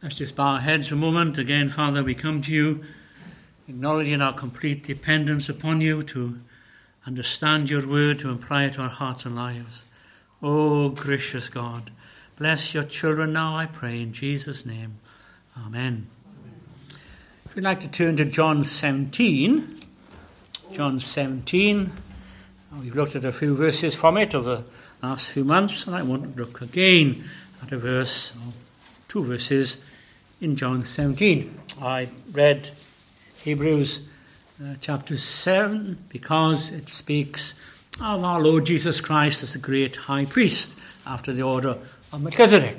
Let's just bow our heads a moment. Again, Father, we come to you, acknowledging our complete dependence upon you to understand your word, to apply it to our hearts and lives. Oh, gracious God, bless your children now, I pray, in Jesus' name. Amen. If you'd like to turn to John 17. John 17. We've looked at a few verses from it over the last few months, and I want to look again at a verse, or two verses, in John 17. I read Hebrews chapter 7 because it speaks of our Lord Jesus Christ as the great high priest after the order of Melchizedek.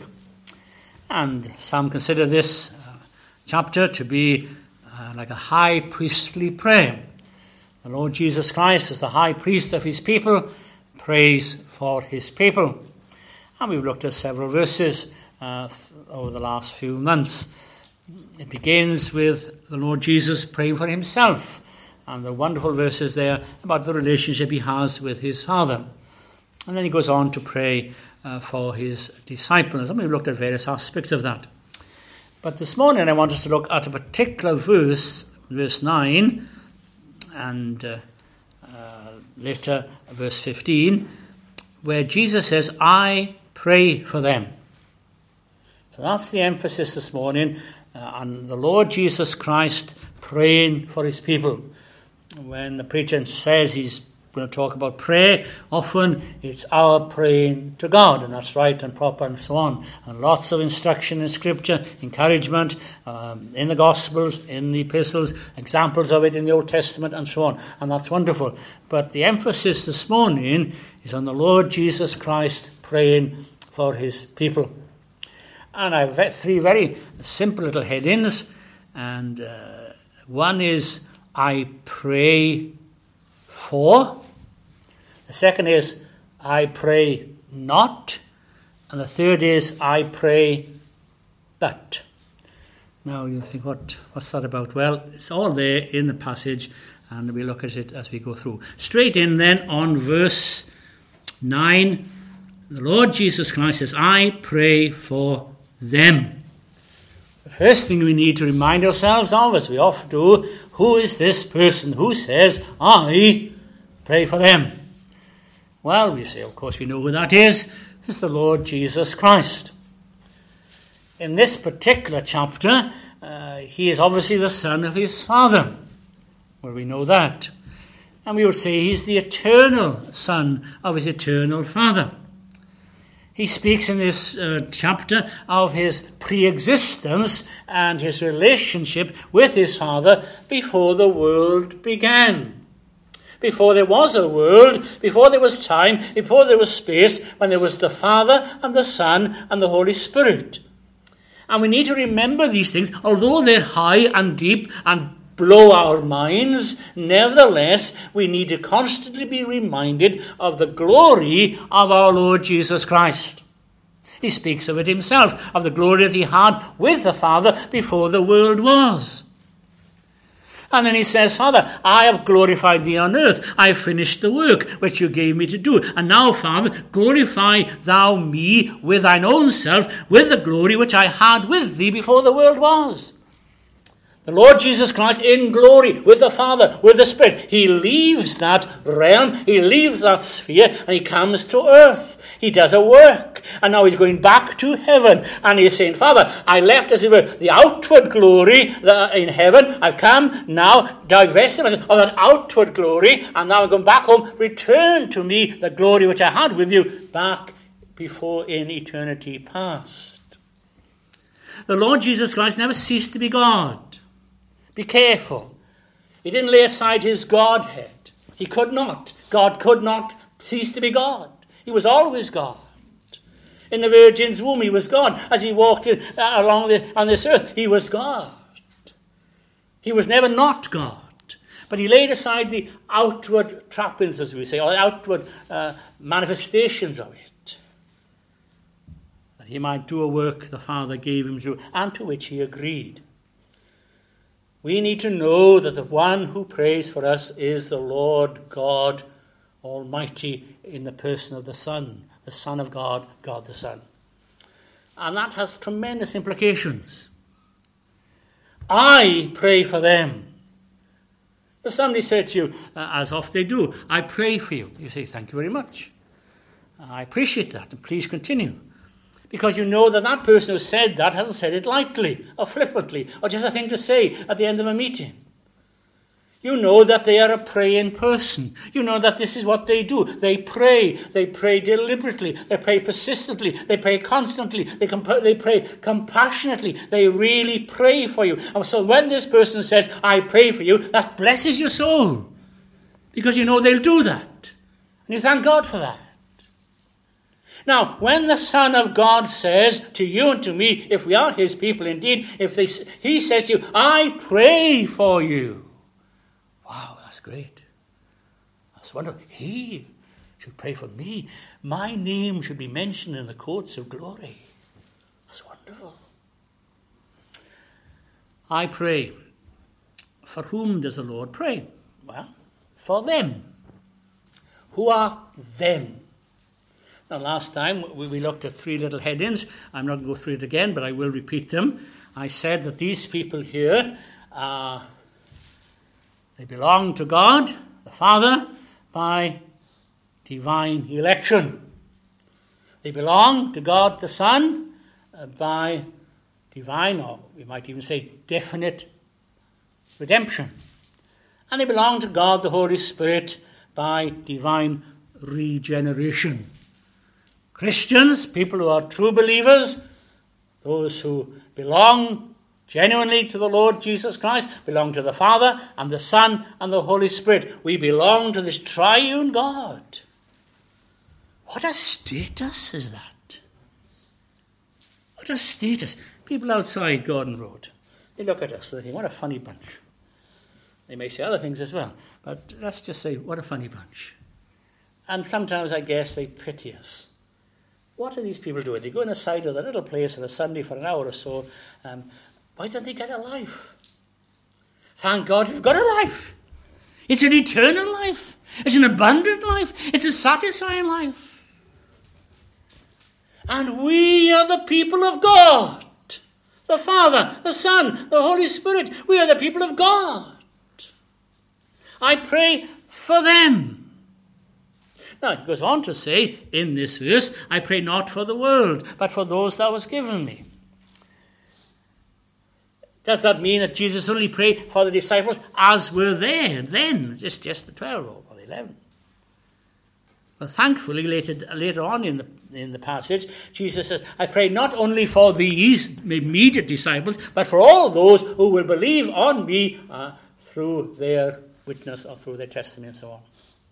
And some consider this chapter to be like a high priestly prayer. The Lord Jesus Christ, as the high priest of his people, prays for his people. And we've looked at several verses over the last few months. It begins with the Lord Jesus praying for himself, and the wonderful verses there about the relationship he has with his Father. And then he goes on to pray for his disciples, and we've looked at various aspects of that. But this morning I want us to look at a particular verse, verse 9, and later verse 15, where Jesus says, I pray for them. So that's the emphasis this morning on the Lord Jesus Christ praying for his people. When the preacher says he's going to talk about prayer, often it's our praying to God, and that's right and proper and so on. And lots of instruction in Scripture, encouragement in the Gospels, in the epistles, examples of it in the Old Testament and so on. And that's wonderful. But the emphasis this morning is on the Lord Jesus Christ praying for his people. And I've three very simple little headings. And one is, I pray for. The second is, I pray not. And the third is, I pray but. Now you think, what's that about? Well, it's all there in the passage, and we'll look at it as we go through. Straight in then on verse 9, the Lord Jesus Christ says, I pray for them. The first thing we need to remind ourselves of, as we often do, who is this person who says, I pray for them? Well, we say, of course, we know who that is. It's the Lord Jesus Christ. In this particular chapter, he is obviously the Son of his Father. Well, we know that. And we would say he's the eternal Son of his eternal Father. He speaks in this chapter of his pre-existence and his relationship with his Father before the world began. Before there was a world, before there was time, before there was space, when there was the Father and the Son and the Holy Spirit. And we need to remember these things, although they're high and deep and blow our minds, nevertheless, we need to constantly be reminded of the glory of our Lord Jesus Christ. He speaks of it himself, of the glory that he had with the Father before the world was. And then he says, Father, I have glorified thee on earth. I have finished the work which you gave me to do. And now, Father, glorify thou me with thine own self, with the glory which I had with thee before the world was. The Lord Jesus Christ in glory with the Father, with the Spirit. He leaves that realm, he leaves that sphere, and he comes to earth. He does a work, and now he's going back to heaven. And he's saying, Father, I left, as it were, the outward glory in heaven. I've come now, divested myself of that outward glory, and now I'm going back home. Return to me the glory which I had with you back before in eternity past. The Lord Jesus Christ never ceased to be God. Be careful. He didn't lay aside his Godhead. He could not. God could not cease to be God. He was always God. In the Virgin's womb, he was God. As he walked on this earth, he was God. He was never not God. But he laid aside the outward trappings, as we say, or outward manifestations of it, that he might do a work the Father gave him to do, and to which he agreed. We need to know that the one who prays for us is the Lord God Almighty in the person of the Son of God, God the Son. And that has tremendous implications. I pray for them. If somebody said to you, as oft they do, I pray for you, you say, thank you very much. I appreciate that, and please continue. Because you know that that person who said that hasn't said it lightly or flippantly or just a thing to say at the end of a meeting. You know that they are a praying person. You know that this is what they do. They pray. They pray deliberately. They pray persistently. They pray constantly. They pray compassionately. They really pray for you. And so when this person says, I pray for you, that blesses your soul. Because you know they'll do that. And you thank God for that. Now, when the Son of God says to you and to me, if we are his people indeed, he says to you, I pray for you. Wow, that's great. That's wonderful. He should pray for me. My name should be mentioned in the courts of glory. That's wonderful. I pray. For whom does the Lord pray? Well, for them. Who are them? Now, last time we looked at 3 little headings. I'm not going to go through it again, but I will repeat them. I said that these people here they belong to God, the Father, by divine election. They belong to God, the Son, by divine, or we might even say definite redemption. And they belong to God, the Holy Spirit, by divine regeneration. Christians, people who are true believers, those who belong genuinely to the Lord Jesus Christ, belong to the Father and the Son and the Holy Spirit. We belong to this triune God. What a status is that? What a status. People outside Gordon Road, they look at us and they think, what a funny bunch. They may say other things as well, but let's just say, what a funny bunch. And sometimes I guess they pity us. What are these people doing? They go inside of the little place on a Sunday for an hour or so. Why don't they get a life? Thank God we've got a life. It's an eternal life. It's an abundant life. It's a satisfying life. And we are the people of God. The Father, the Son, the Holy Spirit. We are the people of God. I pray for them. Now, it goes on to say in this verse, I pray not for the world, but for those thou hast given me. Does that mean that Jesus only prayed for the disciples as were there then? Just the 12 or the 11. Well, thankfully, later on in the passage, Jesus says, I pray not only for these immediate disciples, but for all those who will believe on me through their witness or through their testimony and so on.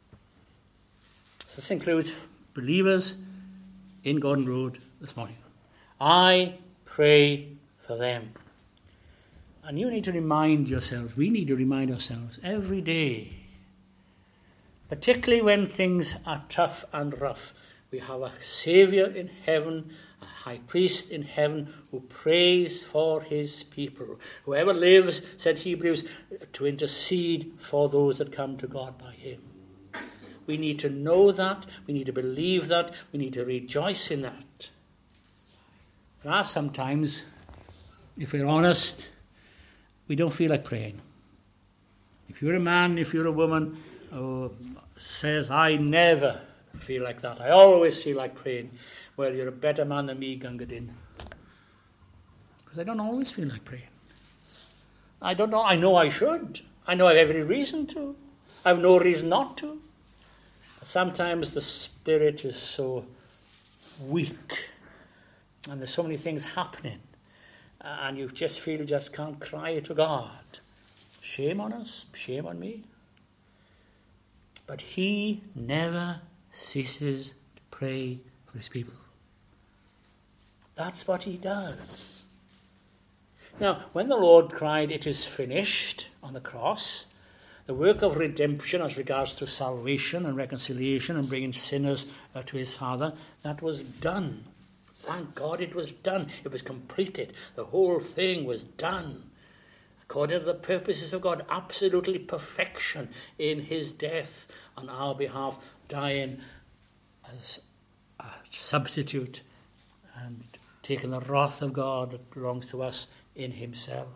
This includes believers in Gordon Road this morning. I pray for them. And you need to remind yourselves, we need to remind ourselves every day, particularly when things are tough and rough, we have a Saviour in heaven, a high priest in heaven who prays for his people. Whoever lives, said Hebrews, to intercede for those that come to God by him. We need to know that. We need to believe that. We need to rejoice in that. There are sometimes, if we're honest, we don't feel like praying. If you're a man, if you're a woman who says, I never feel like that, I always feel like praying, well, you're a better man than me, Gunga Din. Because I don't always feel like praying. I don't know. I know I should. I know I have every reason to. I have no reason not to. Sometimes the spirit is so weak and there's so many things happening and you just feel you just can't cry to God. Shame on us, shame on me. But he never ceases to pray for his people. That's what he does. Now, when the Lord cried, it is finished on the cross, the work of redemption as regards to salvation and reconciliation and bringing sinners to his Father, that was done. Thank God it was done. It was completed. The whole thing was done. According to the purposes of God, absolutely perfection in his death on our behalf, dying as a substitute and taking the wrath of God that belongs to us in himself.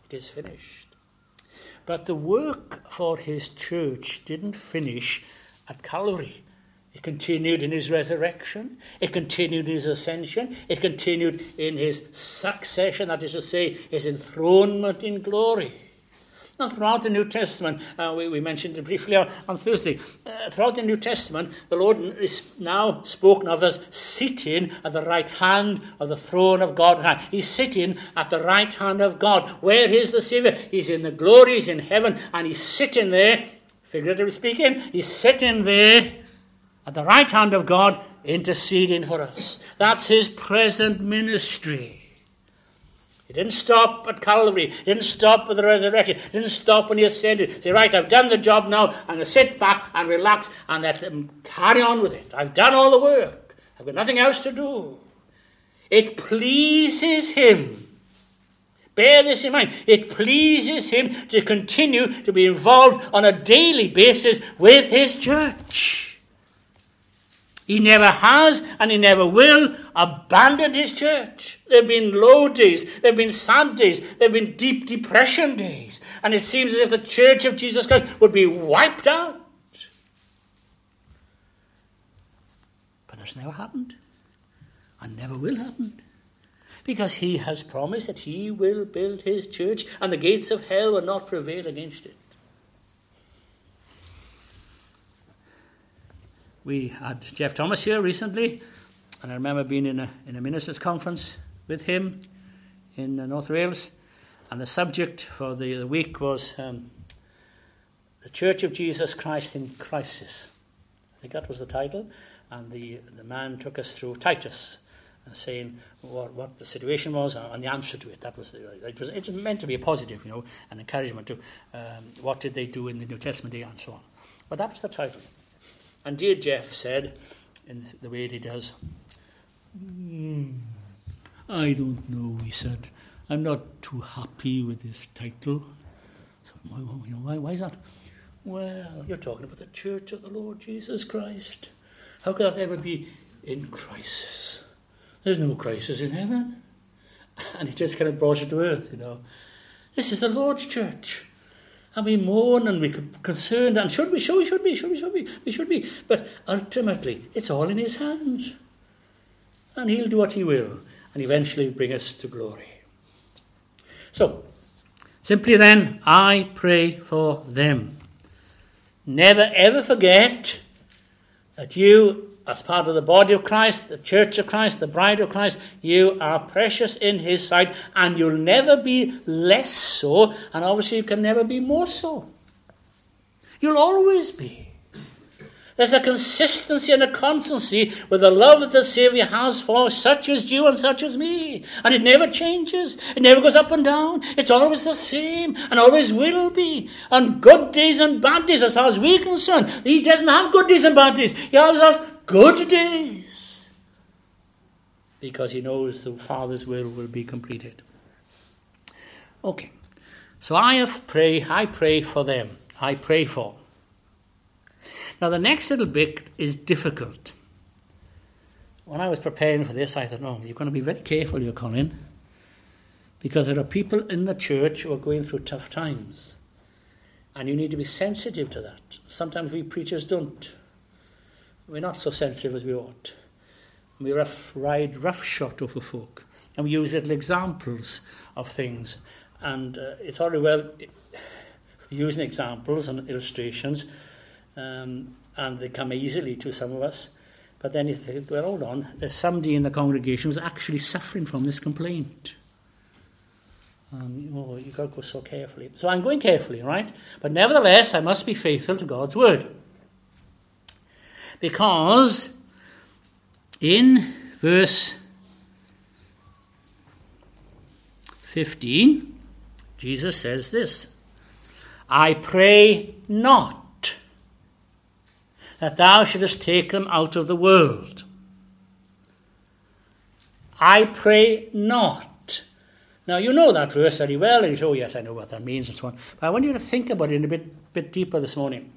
It is finished. But the work for his church didn't finish at Calvary. It continued in his resurrection. It continued in his ascension. It continued in his succession, that is to say, his enthronement in glory. Now, throughout the New Testament, we mentioned it briefly on Thursday, throughout the New Testament, the Lord is now spoken of as sitting at the right hand of the throne of God. He's sitting at the right hand of God. Where is the Saviour? He's in the glory, he's in heaven, and he's sitting there, figuratively speaking, he's sitting there at the right hand of God, interceding for us. That's his present ministry. He didn't stop at Calvary. He didn't stop with the resurrection. He didn't stop when he ascended. Say, right, I've done the job now. I'm going to sit back and relax and let them carry on with it. I've done all the work. I've got nothing else to do. It pleases him. Bear this in mind. It pleases him to continue to be involved on a daily basis with his church. He never has and he never will abandon his church. There have been low days, there have been sad days, there have been deep depression days. And it seems as if the church of Jesus Christ would be wiped out. But that's never happened and never will happen. Because he has promised that he will build his church and the gates of hell will not prevail against it. We had Jeff Thomas here recently, and I remember being in a ministers' conference with him in North Wales, and the subject for the week was the Church of Jesus Christ in Crisis. I think that was the title, and the man took us through Titus, saying what the situation was and the answer to it. It was meant to be a positive, an encouragement to what did they do in the New Testament day and so on. But that was the title. And dear Jeff said, in the way he does, I don't know, he said. I'm not too happy with this title. So, why is that? Well, you're talking about the Church of the Lord Jesus Christ. How could that ever be in crisis? There's no crisis in heaven. And he just kind of brought it to earth, This is the Lord's church. And we mourn and we're concerned, and we should be. But ultimately, it's all in his hands. And he'll do what he will, and eventually bring us to glory. So, simply then, I pray for them. Never ever forget that you, as part of the body of Christ, the church of Christ, the bride of Christ, you are precious in his sight, and you'll never be less so, and obviously you can never be more so. You'll always be. There's a consistency and a constancy with the love that the Saviour has for such as you and such as me. And it never changes. It never goes up and down. It's always the same and always will be. On good days and bad days, as far as we're concerned. He doesn't have good days and bad days. He always has good days. Because he knows the Father's will be completed. Okay. So I pray for them. I pray for. Now, the next little bit is difficult. When I was preparing for this, I thought, you're going to be very careful here, Colin, because there are people in the church who are going through tough times, and you need to be sensitive to that. Sometimes we preachers don't. We're not so sensitive as we ought. We ride roughshod over folk, and we use little examples of things, and it's all very well using examples and illustrations, and they come easily to some of us. But then you think, well, hold on, there's somebody in the congregation who's actually suffering from this complaint. You've got to go so carefully. So I'm going carefully, right? But nevertheless, I must be faithful to God's word. Because in verse 15, Jesus says this, I pray not that thou shouldest take them out of the world. I pray not. Now, you know that verse very well, and you say, oh, yes, I know what that means, and so on. But I want you to think about it a bit deeper this morning.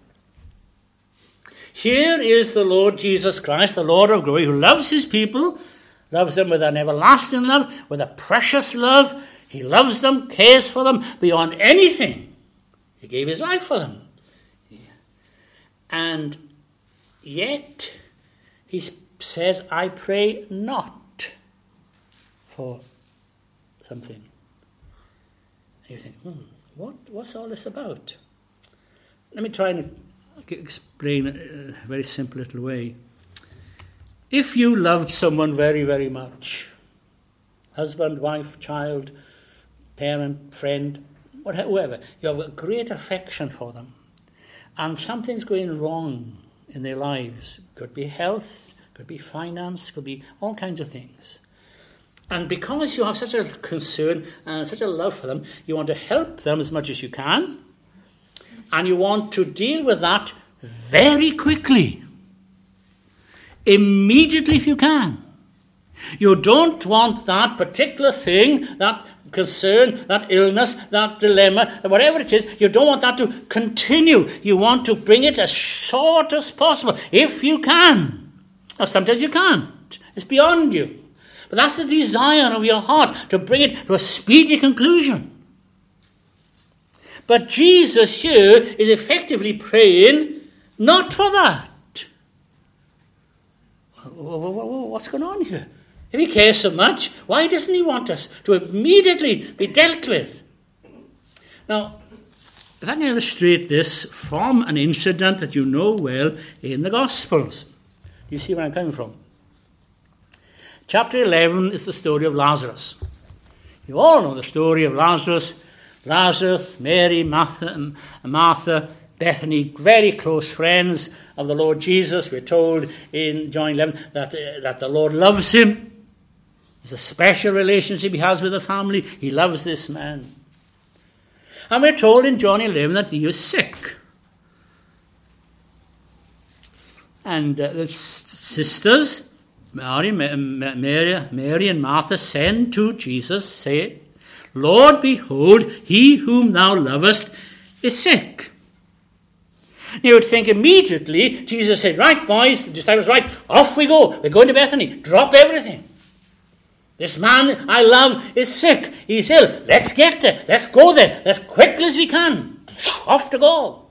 Here is the Lord Jesus Christ, the Lord of glory, who loves his people, loves them with an everlasting love, with a precious love. He loves them, cares for them beyond anything. He gave his life for them. And yet, he says, I pray not for something. And you think, what's all this about? Let me try and explain it in a very simple little way. If you loved someone very, very much, husband, wife, child, parent, friend, whoever, you have a great affection for them, and something's going wrong in their lives, could be health, could be finance, could be all kinds of things. And because you have such a concern and such a love for them, you want to help them as much as you can, and you want to deal with that very quickly. Immediately if you can. You don't want that particular thing, that concern, that illness, that dilemma, whatever it is, you don't want that to continue. You want to bring it as short as possible, if you can. Now, sometimes you can't. It's beyond you. But that's the desire of your heart, to bring it to a speedy conclusion. But Jesus here is effectively praying not for that. What's going on here? If he cares so much, why doesn't he want us to immediately be dealt with? Now, if I can illustrate this from an incident that you know well in the Gospels. You see where I'm coming from? Chapter 11 is the story of Lazarus. You all know the story of Lazarus. Lazarus, Mary, Martha, Bethany, very close friends of the Lord Jesus. We're told in John 11 that the Lord loves him. There's a special relationship he has with the family. He loves this man. And we're told in John 11 that he is sick. And the sisters, Mary and Martha, send to Jesus, say, Lord, behold, he whom thou lovest is sick. You would think immediately, Jesus said, right, boys, the disciples, right, off we go. We're going to Bethany. Drop everything. This man I love is sick. He's ill. Let's get there. Let's go there as quickly as we can. Off to go.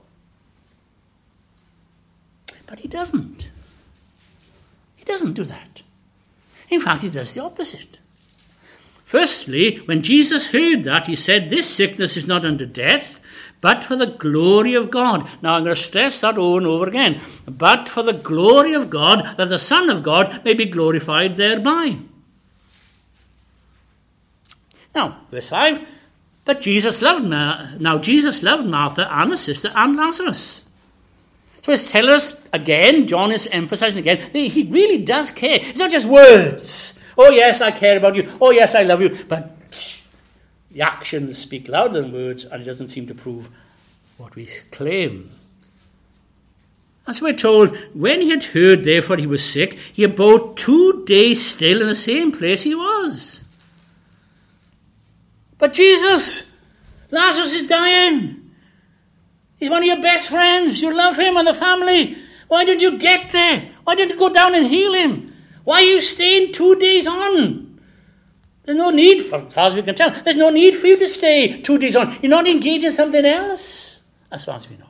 But he doesn't. He doesn't do that. In fact, he does the opposite. Firstly, when Jesus heard that, he said, this sickness is not unto death, but for the glory of God. Now, I'm going to stress that over and over again. But for the glory of God, that the Son of God may be glorified thereby. Now, verse 5, but Jesus loved Martha and her sister and Lazarus. So it's telling us again, John is emphasizing again, he really does care. It's not just words. Oh yes, I care about you. Oh yes, I love you. But the actions speak louder than words, and it doesn't seem to prove what we claim. And so we're told, when he had heard, therefore, he was sick, he abode 2 days still in the same place he was. But Jesus, Lazarus is dying. He's one of your best friends. You love him and the family. Why didn't you get there? Why didn't you go down and heal him? Why are you staying 2 days on? There's no need, for, as far as we can tell, there's no need for you to stay 2 days on. You're not engaged in something else, as far as we know.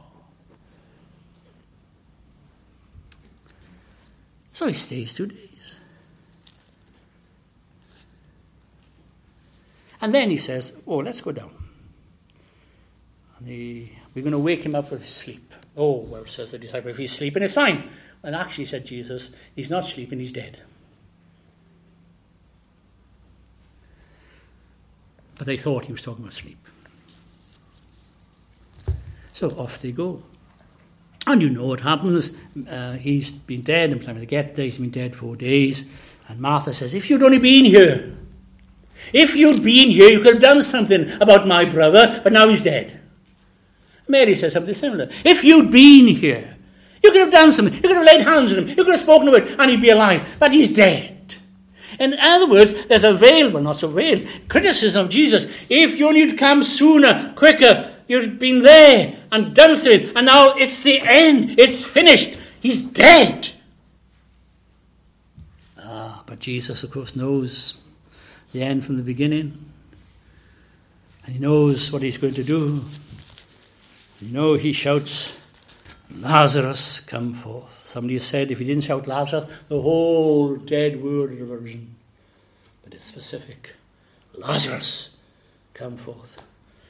So he stays 2 days. And then he says, oh, let's go down. And we're going to wake him up with sleep. Oh, well, says the disciple, if he's sleeping, it's fine. And actually, said Jesus, he's not sleeping, he's dead. But they thought he was talking about sleep. So off they go. And you know what happens. He's been dead, and time to get there, he's been dead 4 days. And Martha says, if you'd only been here, you could have done something about my brother, but now he's dead. Mary says something similar. If you'd been here, you could have done something. You could have laid hands on him. You could have spoken to him, and he'd be alive. But he's dead. In other words, there's a criticism of Jesus. If you only had come sooner, quicker, you'd been there and done something. And now it's the end. It's finished. He's dead. But Jesus, of course, knows the end from the beginning. And he knows what he's going to do. He shouts, Lazarus, come forth. Somebody said if he didn't shout Lazarus, the whole dead world would have arisen. But it's specific. Lazarus, come forth.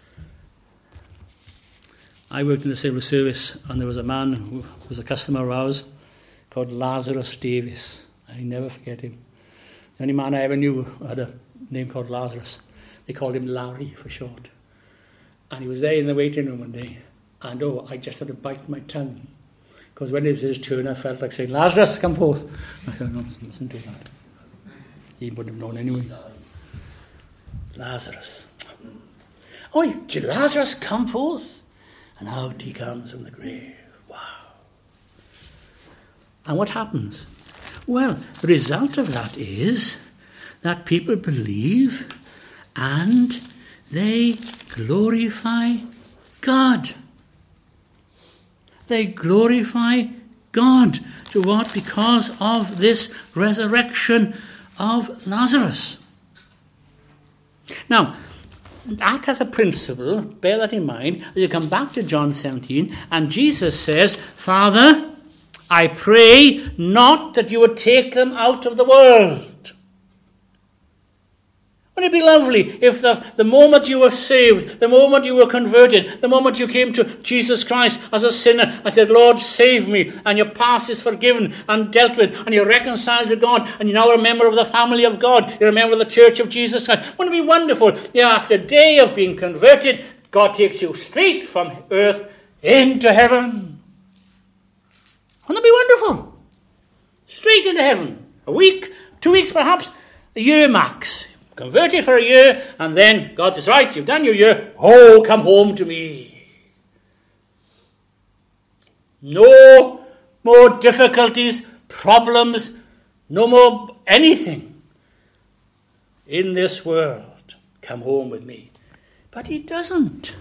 I worked in the civil service, and there was a man who was a customer of ours called Lazarus Davis. I never forget him. The only man I ever knew had a name called Lazarus. They called him Larry for short. And he was there in the waiting room one day. And I just had to bite my tongue. Because when it was his turn, I felt like saying, Lazarus, come forth. I thought, no, I mustn't do that. He wouldn't have known anyway. Lazarus. Oh, did Lazarus come forth? And out he comes from the grave. Wow. And what happens? Well, the result of that is that people believe and they glorify God. They glorify God. To what? Because of this resurrection of Lazarus. Now, that as a principle, bear that in mind, as you come back to John 17, and Jesus says, Father, I pray not that you would take them out of the world. Wouldn't it be lovely if the moment you were saved, the moment you were converted, the moment you came to Jesus Christ as a sinner, and said, Lord, save me, and your past is forgiven and dealt with, and you're reconciled to God, and you're now a member of the family of God, you're a member of the Church of Jesus Christ. Wouldn't it be wonderful? After a day of being converted, God takes you straight from earth into heaven. Wouldn't that be wonderful? Straight into heaven. A week, 2 weeks perhaps, a year max. Converted for a year, and then God says, right, you've done your year. Oh, come home to me. No more difficulties, problems, no more anything in this world. Come home with me. But he doesn't.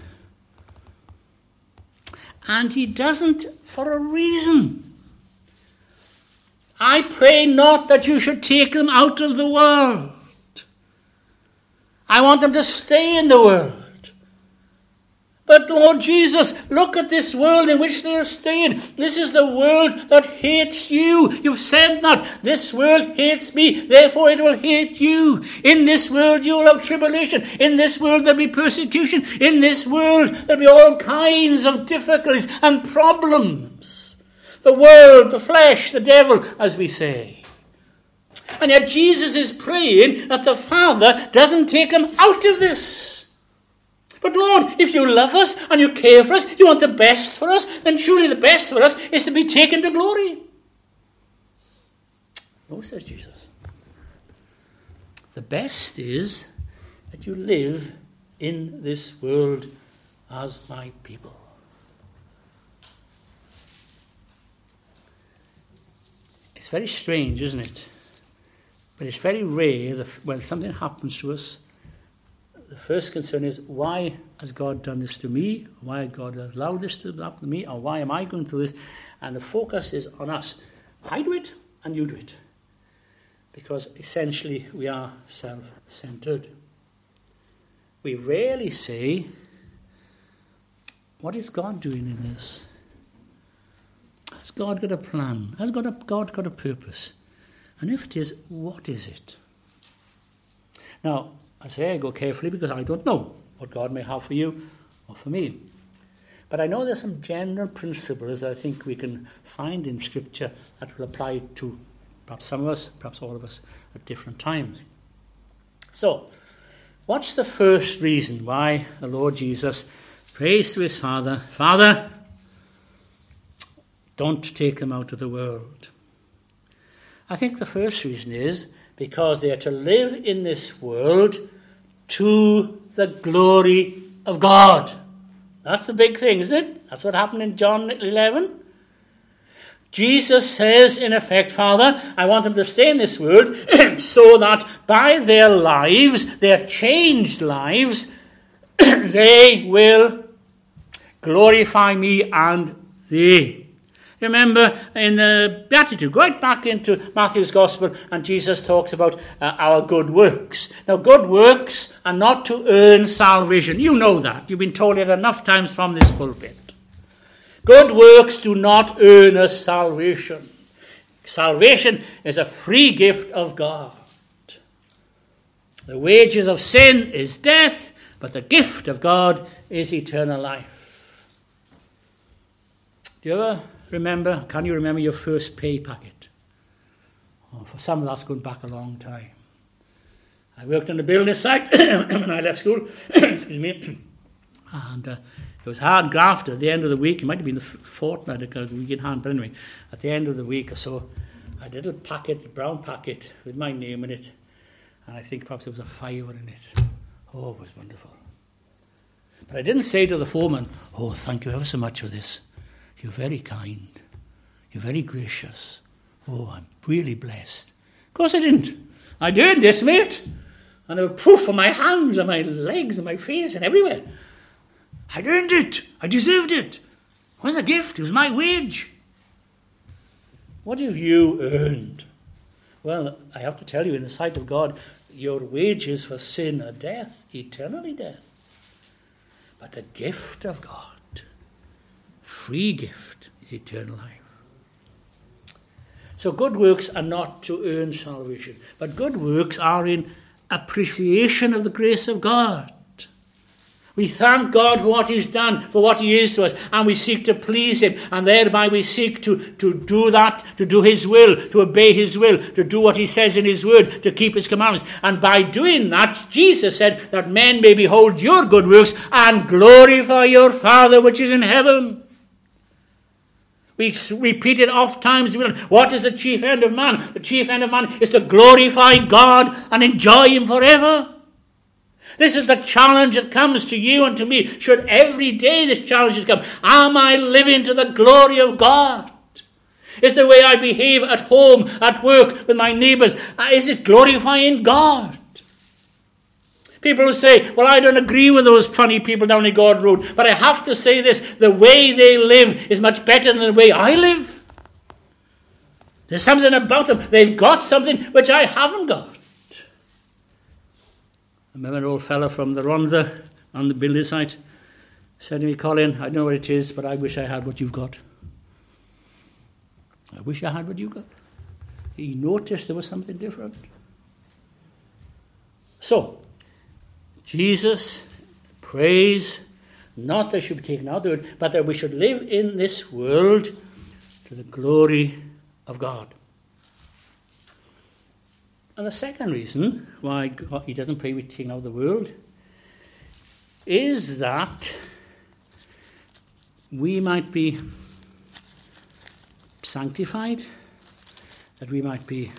And he doesn't for a reason. I pray not that you should take them out of the world. I want them to stay in the world. But Lord Jesus, look at this world in which they are staying. This is the world that hates you. You've said that. This world hates me, therefore it will hate you. In this world you will have tribulation. In this world there will be persecution. In this world there will be all kinds of difficulties and problems. The world, the flesh, the devil, as we say. And yet Jesus is praying that the Father doesn't take him out of this. But Lord, if you love us and you care for us, you want the best for us, then surely the best for us is to be taken to glory. No, says Jesus. The best is that you live in this world as my people. It's very strange, isn't it? But it's very rare that when something happens to us, the first concern is, why has God done this to me? Why has God allowed this to happen to me? Or why am I going through this? And the focus is on us. I do it and you do it. Because essentially we are self-centered. We rarely say, what is God doing in this? Has God got a plan? Has God got a purpose? And if it is, what is it? Now, I say I go carefully because I don't know what God may have for you or for me. But I know there's some general principles that I think we can find in Scripture that will apply to perhaps some of us, perhaps all of us at different times. So, what's the first reason why the Lord Jesus prays to his Father, Father, don't take them out of the world? I think the first reason is because they are to live in this world to the glory of God. That's the big thing, isn't it? That's what happened in John 11. Jesus says, in effect, Father, I want them to stay in this world so that by their lives, their changed lives, they will glorify me and thee. Remember in the Beatitude, go right back into Matthew's Gospel, and Jesus talks about our good works. Now, good works are not to earn salvation. You know that. You've been told it enough times from this pulpit. Good works do not earn us salvation. Salvation is a free gift of God. The wages of sin is death, but the gift of God is eternal life. Do you ever remember, can you remember your first pay packet? Oh, for some, that's going back a long time. I worked on the building site when I left school, excuse me, and it was hard graft at the end of the week. It might have been the fortnight, because we get hand, but anyway, at the end of the week or so, I had a little packet, a brown packet with my name in it, and I think perhaps there was a fiver in it. Oh, it was wonderful. But I didn't say to the foreman, oh, thank you ever so much for this. You're very kind. You're very gracious. Oh, I'm really blessed. Of course I didn't. I'd earned this, mate. And there was proof on my hands and my legs and my face and everywhere. I'd earned it. I deserved it. It wasn't a gift. It was my wage. What have you earned? Well, I have to tell you, in the sight of God, your wages for sin are death, eternally death. But the gift of God, free gift, is eternal life. So good works are not to earn salvation, but good works are in appreciation of the grace of God. We thank God for what he's done, for what he is to us, and we seek to please him, and thereby we seek to do that, to do his will, to obey his will, to do what he says in his word, to keep his commandments. And by doing that, Jesus said that men may behold your good works and glorify your Father which is in heaven. We repeat it oft times. What is the chief end of man? The chief end of man is to glorify God and enjoy him forever. This is the challenge that comes to you and to me. Should every day this challenge has come. Am I living to the glory of God? Is the way I behave at home, at work, with my neighbours, is it glorifying God? People will say, well, I don't agree with those funny people down the God Road, but I have to say this, the way they live is much better than the way I live. There's something about them. They've got something which I haven't got. I remember an old fellow from the Rhondda on the building site said to me, Colin, I know what it is, but I wish I had what you've got. I wish I had what you got. He noticed there was something different. So, Jesus prays not that should be taken out of the world, but that we should live in this world to the glory of God. And the second reason why God, he doesn't pray we taken out of the world is that we might be sanctified, that we might be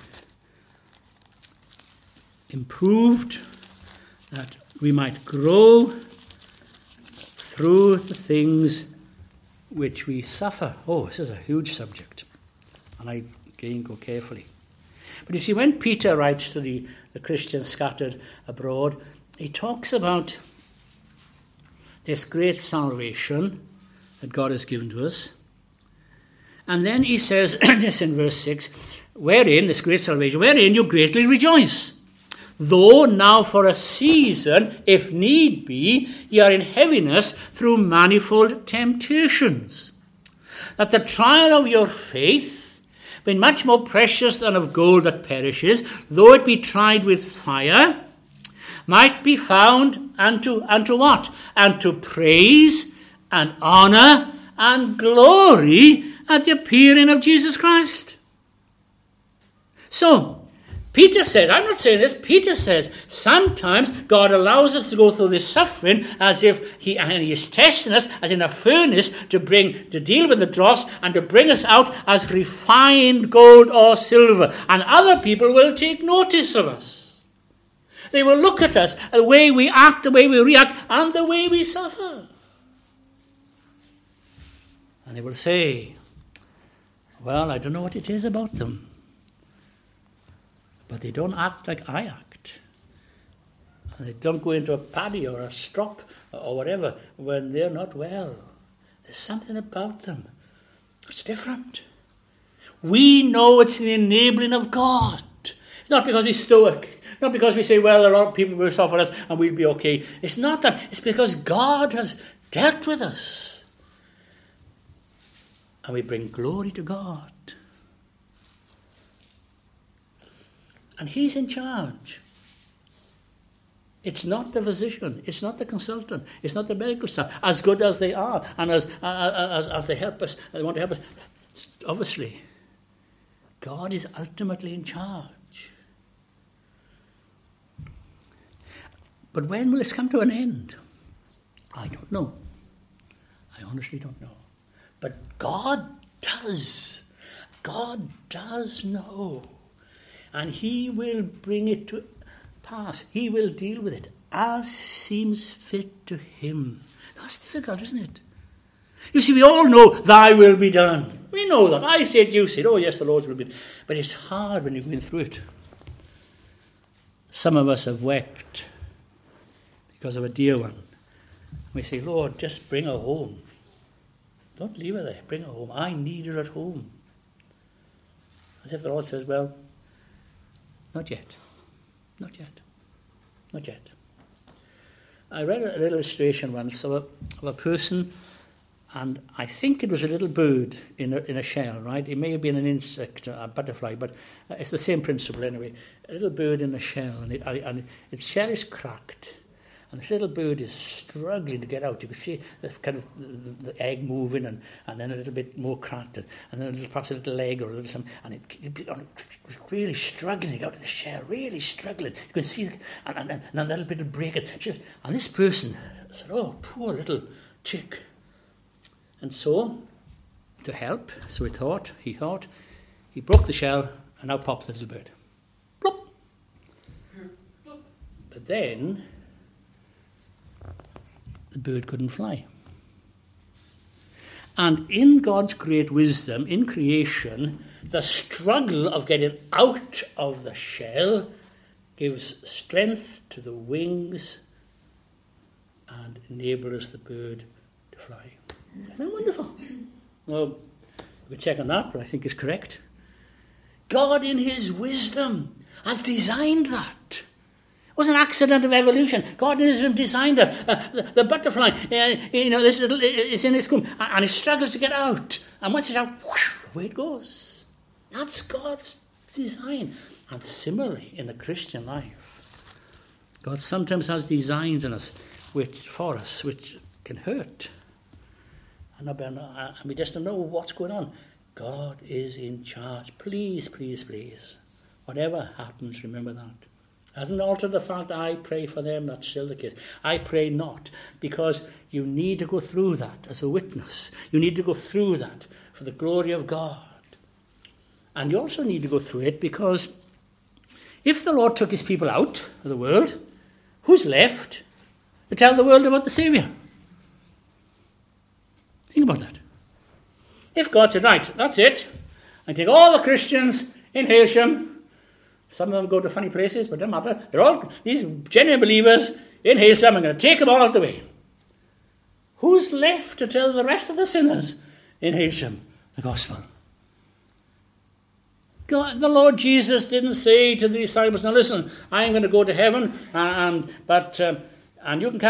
improved, that we might grow through the things which we suffer. Oh, this is a huge subject, and I again go carefully. But you see, when Peter writes to the Christians scattered abroad, he talks about this great salvation that God has given to us. And then he says this in verse 6, wherein, this great salvation, wherein you greatly rejoice, though now for a season, if need be, ye are in heaviness through manifold temptations, that the trial of your faith, being much more precious than of gold that perishes, though it be tried with fire, might be found unto what? Unto praise and honour and glory at the appearing of Jesus Christ. So, Peter says, I'm not saying this, Peter says, sometimes God allows us to go through this suffering as if he is testing us as in a furnace to deal with the dross and to bring us out as refined gold or silver. And other people will take notice of us. They will look at us, the way we act, the way we react, and the way we suffer. And they will say, well, I don't know what it is about them, but they don't act like I act. And they don't go into a paddy or a strop or whatever when they're not well. There's something about them. It's different. We know it's the enabling of God. It's not because we're stoic. Not because we say, well, a lot of people will suffer us and we'll be okay. It's not that. It's because God has dealt with us. And we bring glory to God. And he's in charge. It's not the physician. It's not the consultant. It's not the medical staff. As good as they are and as they help us, they want to help us. Obviously, God is ultimately in charge. But when will this come to an end? I don't know. I honestly don't know. But God does. God does know. And he will bring it to pass. He will deal with it as seems fit to him. That's difficult, isn't it? You see, we all know thy will be done. We know that. I said, you said, oh yes, the Lord's will be done. But it's hard when you're going through it. Some of us have wept because of a dear one. We say, Lord, just bring her home. Don't leave her there. Bring her home. I need her at home. As if the Lord says, well, not yet. Not yet. Not yet. I read an illustration once of a person, and I think it was a little bird in a shell, right? It may have been an insect, a butterfly, but it's the same principle anyway. A little bird in a shell, and its shell is cracked. And this little bird is struggling to get out. You can see the kind of the egg moving, and then a little bit more cracked, and then perhaps a little leg or a little something, and it was really struggling to get out of the shell, really struggling. You can see it, and a little bit of breaking. And this person said, "Oh, poor little chick." And so, to help, he thought, he broke the shell, and out popped the little bird. Plop. But then the bird couldn't fly. And in God's great wisdom, in creation, the struggle of getting out of the shell gives strength to the wings and enables the bird to fly. Isn't that wonderful? Well, we could check on that, but I think it's correct. God in his wisdom has designed that. It was an accident of evolution. God in his wisdom designed it. The butterfly, this little is in its comb, and it struggles to get out. And once it's out, whoosh, away it goes. That's God's design. And similarly, in the Christian life, God sometimes has designs in us, for us, which can hurt. And we just don't know what's going on. God is in charge. Please, please, please. Whatever happens, remember that. Hasn't altered the fact I pray for them, that's still the case. I pray not, because you need to go through that as a witness. You need to go through that for the glory of God. And you also need to go through it because if the Lord took his people out of the world, who's left to tell the world about the Saviour? Think about that. If God said, right, that's it, I take all the Christians in Hailsham. Some of them go to funny places, but it doesn't matter. They're all these genuine believers in Hailsham. I'm going to take them all out of the way. Who's left to tell the rest of the sinners in Hailsham the gospel? God, the Lord Jesus didn't say to the disciples, now listen, I'm going to go to heaven, and you can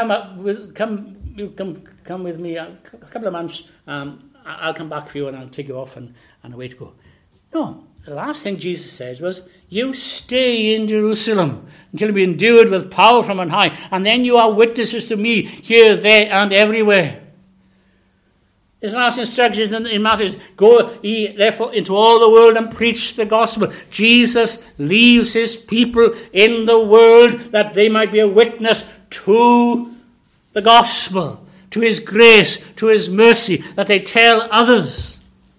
come with me a couple of months. I'll come back for you and I'll take you off and away to go. No. The last thing Jesus said was, you stay in Jerusalem until you be endued with power from on high, and then you are witnesses to me here, there, and everywhere. His last instructions in Matthew is, go ye therefore into all the world and preach the gospel. Jesus leaves his people in the world that they might be a witness to the gospel, to his grace, to his mercy, that they tell others.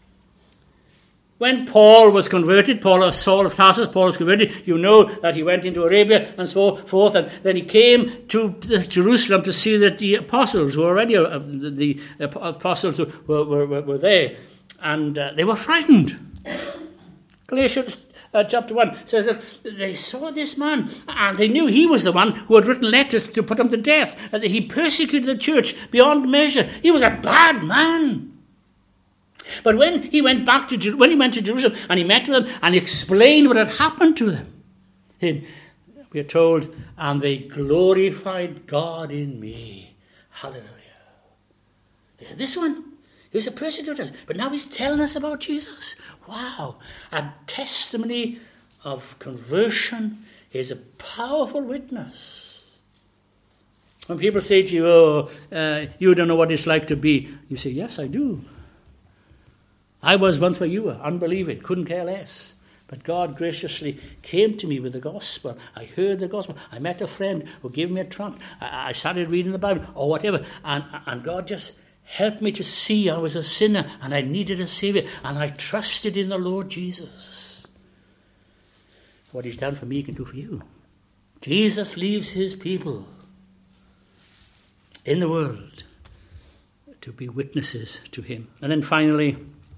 When Paul was converted, Saul of Tarsus, Paul was converted, you know that he went into Arabia and so forth, and then he came to Jerusalem to see that the apostles were already, the apostles were there, and they were frightened. Galatians chapter 1 says that they saw this man, and they knew he was the one who had written letters to put him to death, and he persecuted the church beyond measure. He was a bad man. But when he went to Jerusalem and he met with them and explained what had happened to them, we are told, and they glorified God in me. Hallelujah. This one, he was a persecutor, but now he's telling us about Jesus. Wow. A testimony of conversion is a powerful witness. When people say to you, you don't know what it's like to be, you say, yes, I do. I was once where you were, unbelieving, couldn't care less. But God graciously came to me with the gospel. I heard the gospel. I met a friend who gave me a tract. I started reading the Bible or whatever. And God just helped me to see I was a sinner and I needed a Saviour. And I trusted in the Lord Jesus. What he's done for me, he can do for you. Jesus leaves his people in the world to be witnesses to him. And then finally,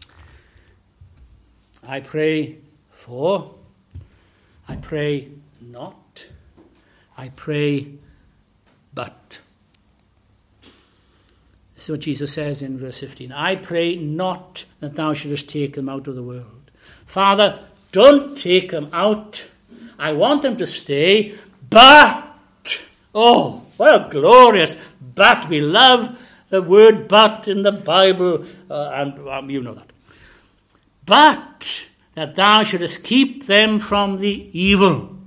I pray not, I pray but. This is what Jesus says in verse 15. I pray not that thou shouldest take them out of the world. Father, don't take them out. I want them to stay, but, oh, what a glorious but. We love the word but in the Bible, and you know that. But that thou shouldest keep them from the evil.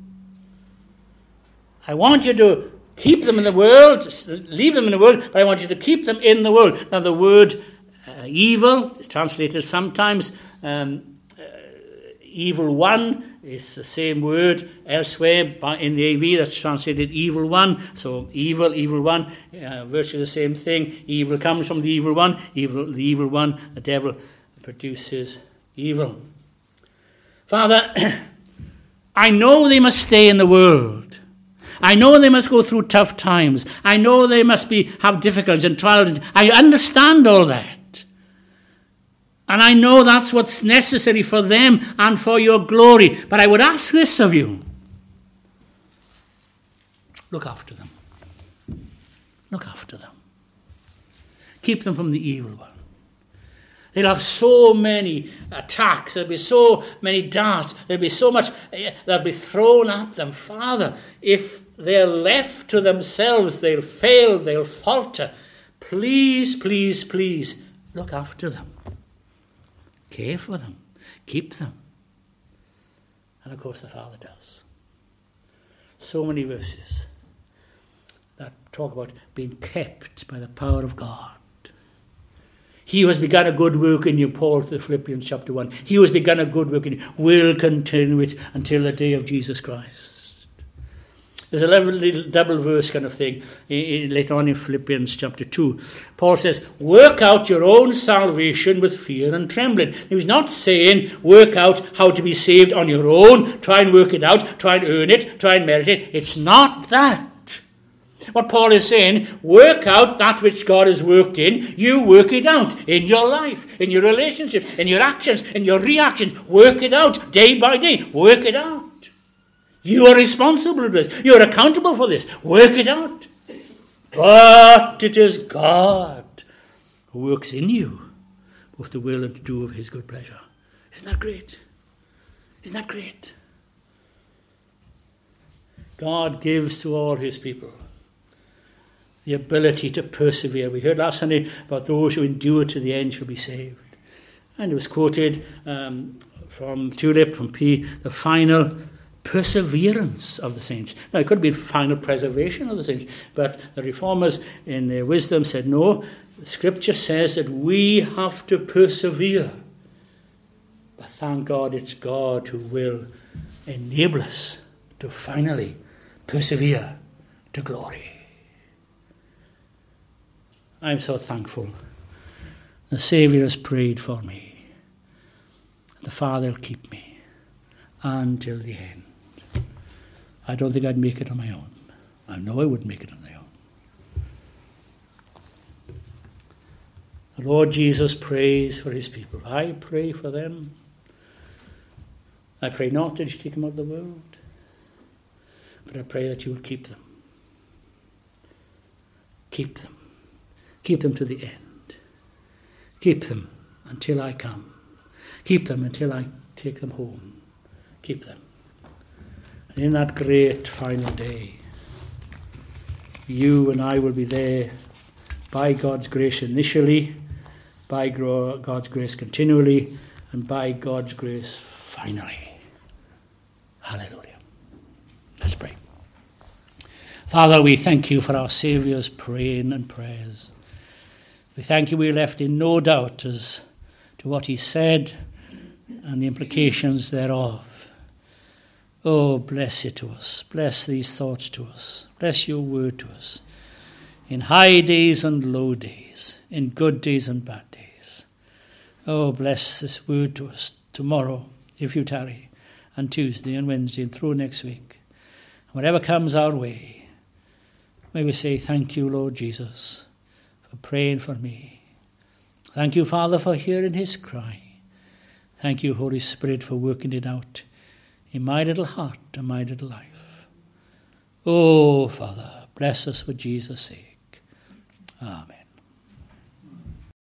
I want you to keep them in the world, leave them in the world, but I want you to keep them in the world. Now the word evil is translated sometimes evil one. It's the same word elsewhere in the AV that's translated evil one. So evil one, virtually the same thing. Evil comes from the evil one. The evil one, the devil, produces evil. Father, I know they must stay in the world. I know they must go through tough times. I know they must have difficulties and trials. I understand all that. And I know that's what's necessary for them and for your glory. But I would ask this of you. Look after them. Look after them. Keep them from the evil one. They'll have so many attacks. There'll be so many darts. There'll be so much that'll be thrown at them. Father, if they're left to themselves, they'll fail, they'll falter. Please, please, please, look after them. Care for them. Keep them. And of course the Father does. So many verses that talk about being kept by the power of God. He who has begun a good work in you, Paul to the Philippians chapter 1. He who has begun a good work in you will continue it until the day of Jesus Christ. There's a little double verse kind of thing later on in Philippians chapter 2. Paul says, work out your own salvation with fear and trembling. He was not saying work out how to be saved on your own, try and work it out, try and earn it, try and merit it. It's not that. What Paul is saying, work out that which God has worked in. You work it out in your life, in your relationships, in your actions, in your reactions. Work it out day by day. Work it out. You are responsible for this. You are accountable for this. Work it out. But it is God who works in you, both to will and to do of his good pleasure. Isn't that great? Isn't that great? God gives to all his people the ability to persevere. We heard last Sunday about those who endure to the end shall be saved. And it was quoted from Tulip, from P, the final perseverance of the saints. Now, it could be final preservation of the saints, but the reformers in their wisdom said, no, the scripture says that we have to persevere. But thank God it's God who will enable us to finally persevere to glory. I'm so thankful. The Saviour has prayed for me. The Father will keep me until the end. I don't think I'd make it on my own. I know I wouldn't make it on my own. The Lord Jesus prays for his people. I pray for them. I pray not that you take them out of the world, but I pray that you will keep them. Keep them. Keep them to the end. Keep them until I come. Keep them until I take them home. Keep them. And in that great final day, you and I will be there by God's grace initially, by God's grace continually, and by God's grace finally. Hallelujah. Let's pray. Father, we thank you for our Saviour's praying and prayers. We thank you we are left in no doubt as to what he said and the implications thereof. Oh, bless it to us. Bless these thoughts to us. Bless your word to us. In high days and low days, in good days and bad days. Oh, bless this word to us tomorrow, if you tarry, and Tuesday and Wednesday and through next week. Whatever comes our way, may we say, thank you, Lord Jesus, for praying for me. Thank you, Father, for hearing his cry. Thank you, Holy Spirit, for working it out in my little heart and my little life. Oh, Father, bless us for Jesus' sake. Amen.